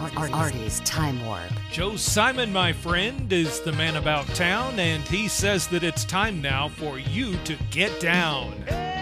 Artie's Time Warp. Joe Simon, my friend, is the man about town, and he says that it's time now for you to get down.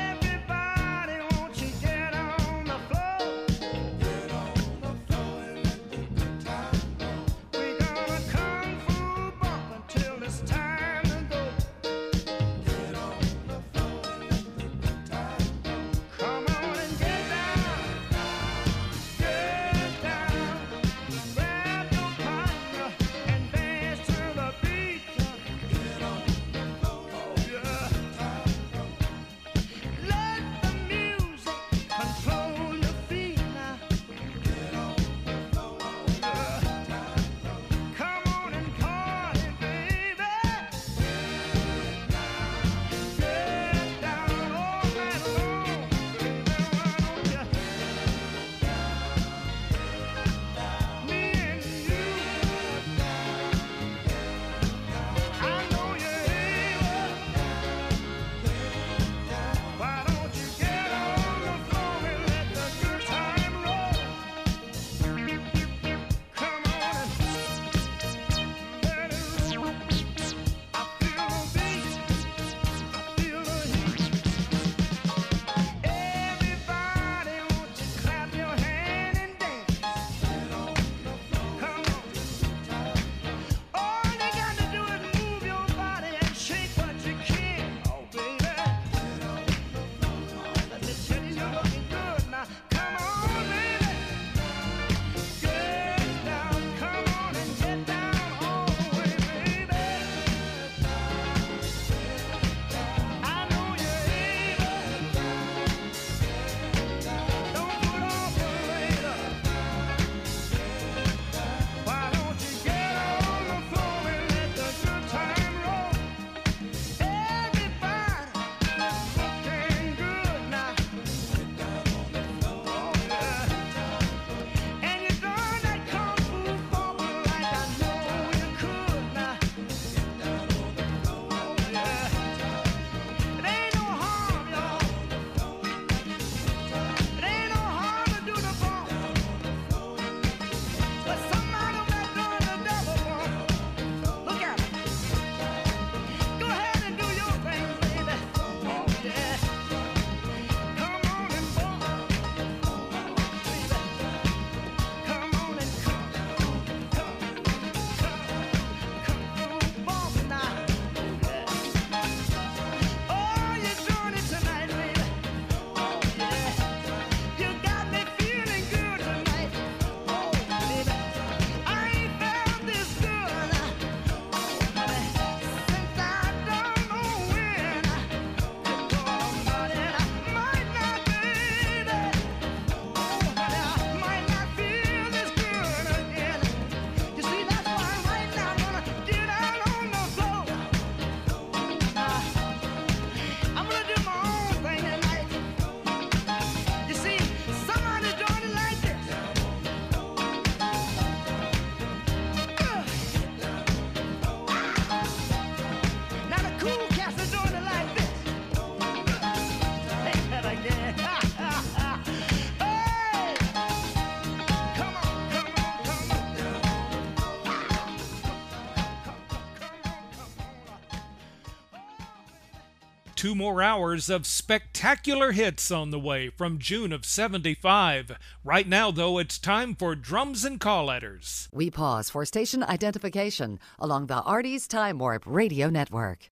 Two more hours of spectacular hits on the way from June of '75. Right now, though, it's time for Drums and Call Letters. We pause for station identification along the Artie's Time Warp Radio Network.